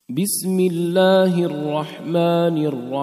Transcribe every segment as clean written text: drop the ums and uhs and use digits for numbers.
بسم الله الرحمن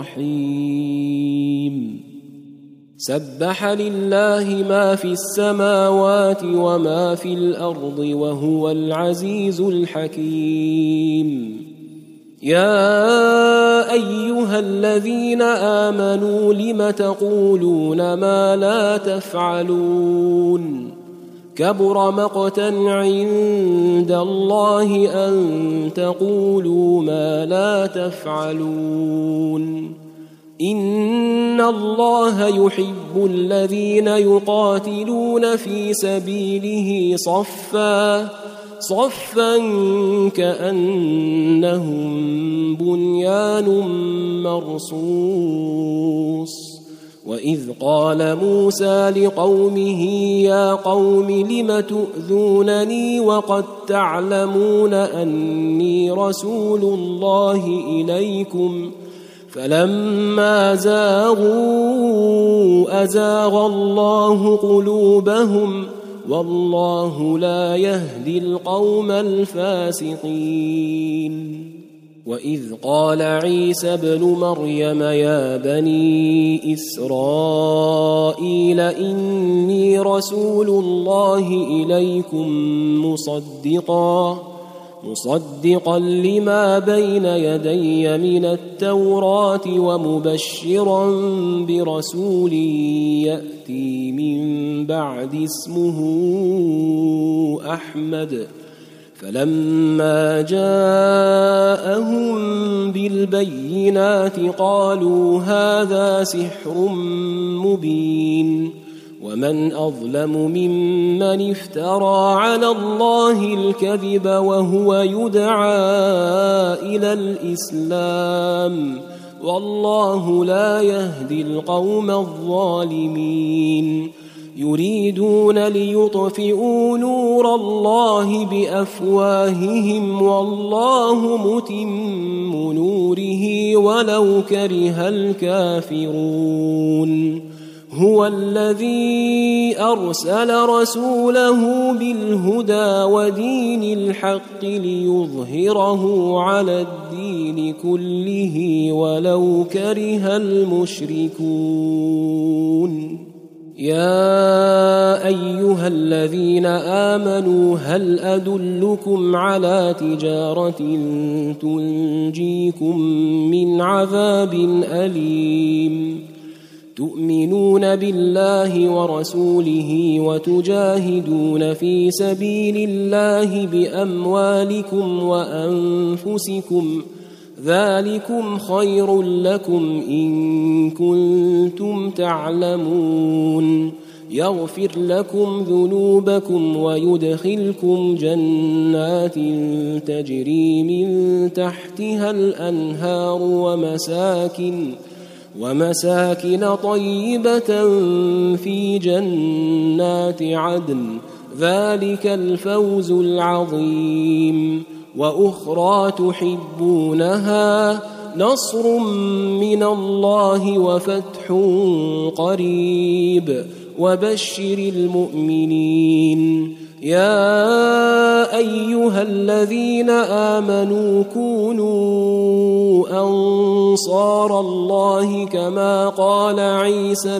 الرحيم سبح لله ما في السماوات وما في الأرض وهو العزيز الحكيم يا أيها الذين آمنوا لم تقولون ما لا تفعلون كبر مقتا عند الله أن تقولوا ما لا تفعلون إن الله يحب الذين يقاتلون في سبيله صفا كأنهم بنيان مرصوص وإذ قال موسى لقومه يا قوم لم تؤذونني وقد تعلمون أني رسول الله إليكم فلما زاغوا أزاغ الله قلوبهم والله لا يهدي القوم الفاسقين وإذ قال عيسى ابن مريم يا بني إسرائيل إني رسول الله إليكم مصدقا لما بين يدي من التوراة ومبشرا برسول يأتي من بعد اسمه أحمد فلما جاءهم بالبينات قالوا هذا سحر مبين ومن أظلم ممن افترى على الله الكذب وهو يدعى إلى الإسلام والله لا يهدي القوم الظالمين يريدون ليطفئوا نور الله بأفواههم والله متم نوره ولو كره الكافرون هو الذي أرسل رسوله بالهدى ودين الحق ليظهره على الدين كله ولو كره المشركون يا أيها الذين آمنوا هل أدلكم على تجارة تنجيكم من عذاب أليم تؤمنون بالله ورسوله وتجاهدون في سبيل الله بأموالكم وأنفسكم ذلكم خير لكم إن كنتم تعلمون يغفر لكم ذنوبكم ويدخلكم جنات تجري من تحتها الأنهار ومساكن طيبة في جنات عدن ذلك الفوز العظيم وأخرى تحبونها نصر من الله وفتح قريب وبشر المؤمنين يا أيها الذين آمنوا كونوا أنصار الله كما قال عيسى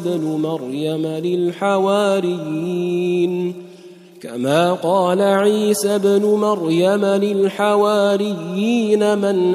ابن مريم للحواريين من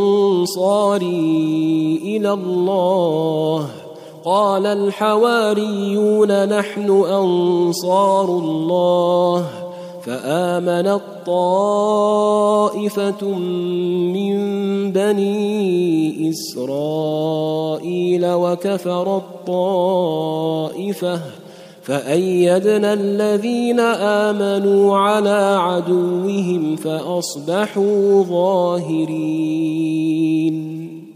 أنصاري إلى الله قال الحواريون نحن أنصار الله فآمنت طائفة من بني إسرائيل وكفرت طائفة فأيدنا الذين آمنوا على عدوهم فأصبحوا ظاهرين